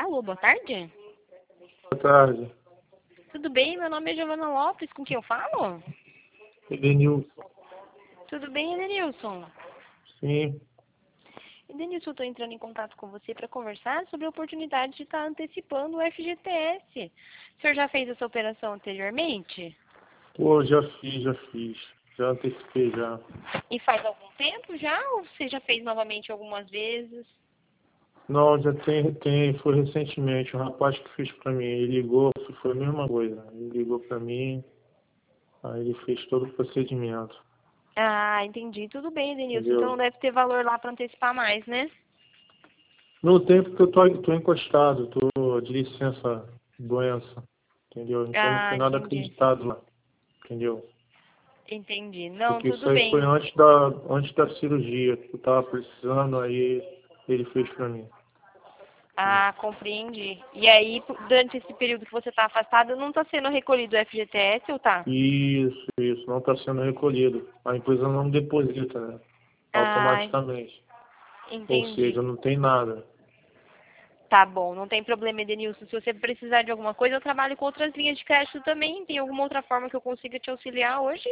Alô, boa tarde. Boa tarde. Tudo bem? Meu nome é Giovana Lopes, com quem eu falo? Edenilson. Tudo bem, Edenilson? Sim. Edenilson, eu estou entrando em contato com você para conversar sobre a oportunidade de estar antecipando o FGTS. O senhor já fez essa operação anteriormente? Pô, já fiz. Já antecipei já. E faz algum tempo já? Ou você já fez novamente algumas vezes? Não, já foi recentemente. Um rapaz que fez pra mim, ele ligou, foi a mesma coisa. Ele ligou pra mim, aí ele fez todo o procedimento. Ah, entendi. Tudo bem, Edenilson. Então não Entendeu? deve ter valor lá para antecipar mais, né? No tempo que eu tô encostado, tô de licença doença. Entendeu? Então não Ah, foi nada entendi. acreditado lá. Entendeu? Entendi. Não, Porque isso tudo aí foi bem. antes da cirurgia, que eu tava precisando, aí ele fez pra mim. Ah, compreendi. E aí, durante esse período que você está afastado, não está sendo recolhido o FGTS ou tá? Isso, não está sendo recolhido. A empresa não deposita, né? Ah, Automaticamente. Ou entendi. seja, não tem nada. Tá bom, não tem problema, Edenilson. Se você precisar de alguma coisa, eu trabalho com outras linhas de crédito também. Tem alguma outra forma que eu consiga te auxiliar hoje?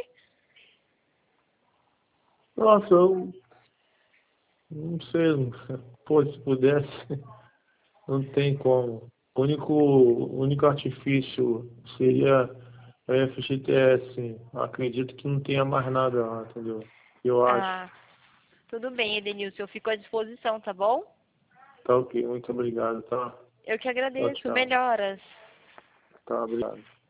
Nossa, eu não sei, pô, se pudesse, não tem como. O único artifício seria a FGTS. Acredito que não tenha mais nada lá, entendeu? Eu acho. Ah, tudo bem, Edenilson. Eu fico à disposição, tá bom? Tá ok, muito obrigado, tá? Eu que Tchau, agradeço. tchau. Melhoras. Tá, obrigado.